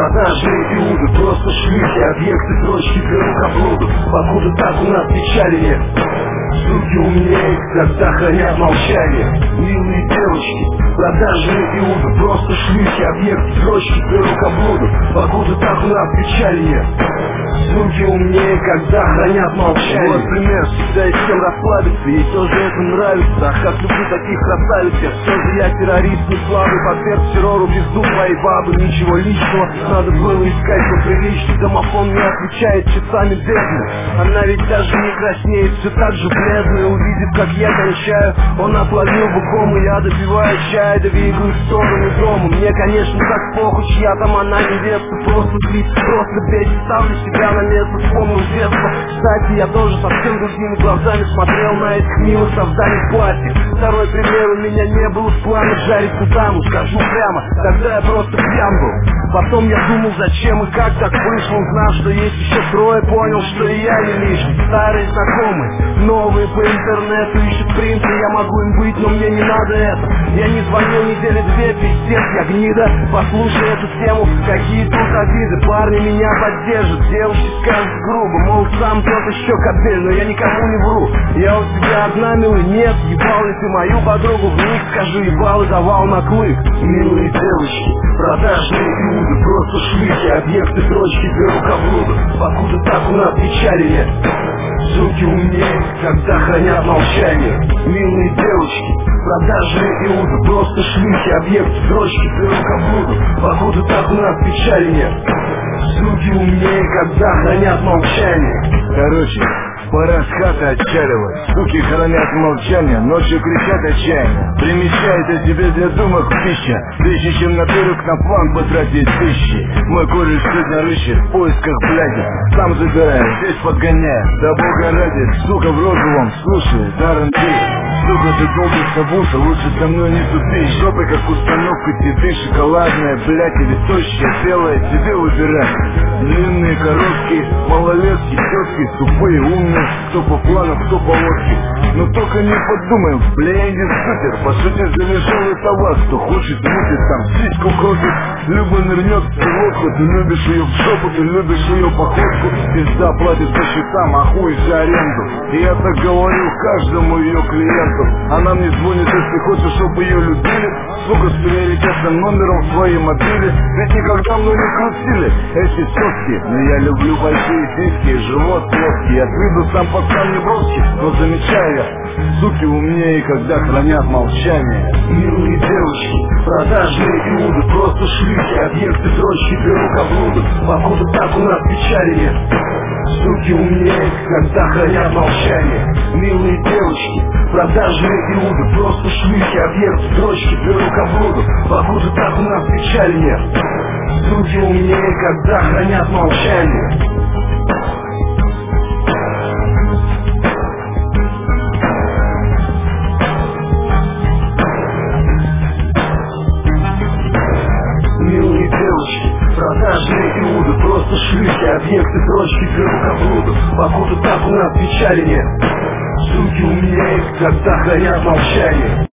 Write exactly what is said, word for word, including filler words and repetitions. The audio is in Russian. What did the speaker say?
продажные иуды, просто шлюхи, объекты, дрочки, перукоблуды. Покуда так у нас печали нет. Суки умнее, когда хранят молчание. Милые девочки, продажные иуды, просто шлюхи, объекты, дрочки, перукоблуды. Покуда так у нас печали нет. Суки умнее, когда хранят молчание. Вот пример, всегда есть чем расслабиться, ей тоже это нравится. Ах, как люблю таких красавиц, я все же я террорист, не слабый, подверг террору пизду твоей бабы. Ничего личного, надо было искать поприличней. Домофон не отвечает, часами бедный. Она ведь даже не краснеет, все так же бледная. Увидев, как я кончаю, он отловил буком, и я добиваю чая, двигаю в сторону дома. Мне, конечно, так похуй, чья там она невеста. Просто злит, просто бесит, ставлю себя на место, вспомнил детство. Кстати, я тоже совсем другими глазами смотрел на этих милых созданий в платье. Второй пример, у меня не было в плане жарить даму, скажу прямо, тогда я просто пьян был. Потом я думал, зачем и как так вышло, узнав, что есть еще трое, понял, что и я не лишний. Старые знакомые, новые по интернету ищут принца, я могу им быть, но мне не надо это. Я не звонил недели две, пиздец, я гнида. Послушай эту тему, какие тут обиды. Парни меня поддержат, девушки скажут грубо, мол, сам тот еще кобель, но я никому не вру. Я у тебя одна, милый, нет, ебал ли ты мою подругу, в них скажу, ебал и давал на клык. Милые девочки, продажные иуды, просто шлюхи, объекты, дрочки, перукоблуды. Покуда так у нас печали нет. Суки умнее, когда хранят молчание. Милые девочки, продажные иуды, просто шлюхи, объекты, дрочки, перукоблуды. Покуда так у нас печали нет. Суки умнее, когда хранят молчание. Короче, пора с хаты отчаливать. Суки хранят молчание, ночью кричат отчаянно. Примещает о тебе для думок пища. Прежде чем на берег на план потратить тысячи. Мой кореш сегодня рыщет в поисках бляди. Сам забирает, здесь подгоняет. Да бога ради, сука в розовом, слушай, Даррен Ти. Сука, ты долбишься в уши, лучше со мной не тупи. Жопы как установка тебе, шоколадная, блядь, или тощая, белая, тебе выбирать. Длинные, короткие, малолетки, тетки, тупые, умные, кто по плану, кто по лодке. Но только не подумай, бля, я не супер. По сути, залежал товар, кто хочет мутить там, сиську крутит. Люба нырнет в лодку, ты любишь ее в жопу, ты любишь ее походку. Пизда платит по счетам, а хуй за аренду. И я так говорю каждому ее клиенту. Она мне звонит, если хочешь, чтобы ее любили. Сука, с приоритетным номером в своей мобиле. Ведь никогда мной не крутили эти сотки. Но я люблю большие сиськи, живот плоский. От виду сам пацан не броский, но замечаю я, суки умнее, когда хранят молчание. Милые девочки, продажные иуды, просто шлюхи, объекты, дрочки, перукоблуды. Покуда так у нас печали нет. Суки умнее, когда хранят молчание. Милые девочки, продажные иуды, просто шлюхи, объекты, дрочки, перукоблуды. Покуда так у нас печали нет. Суки умнее, когда хранят молчание. Милые девочки, продажные иуды, просто шлюхи, объекты, дрочки, перукоблуды. Покуда так у нас печали нет. Суки умнее, когда хранят молчание.